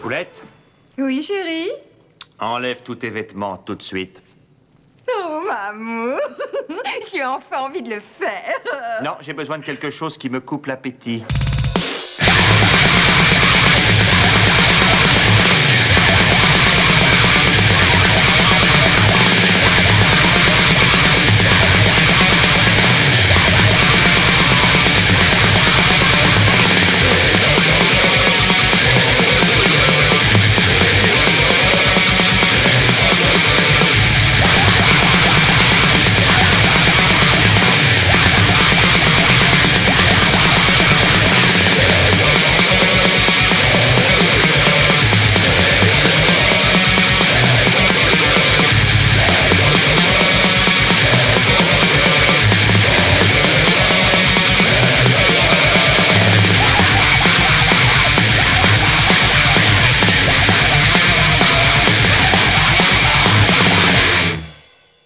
Poulette, Oui, chérie? enlève tous tes vêtements tout de suite. Oh, maman! Tu as enfin envie de le faire. Non, j'ai besoin de quelque chose qui me coupe l'appétit.